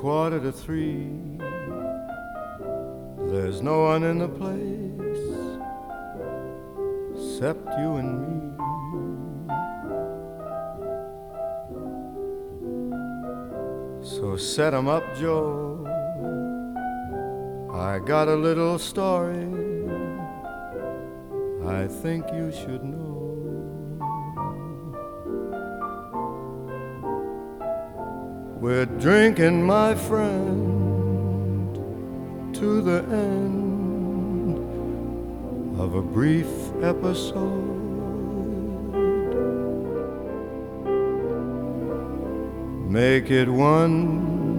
2:45. There's no one in the place except you and me. So set 'em up, Joe. I got a little story I think you should know. We're drinking, my friend, to the end of a brief episode. Make it one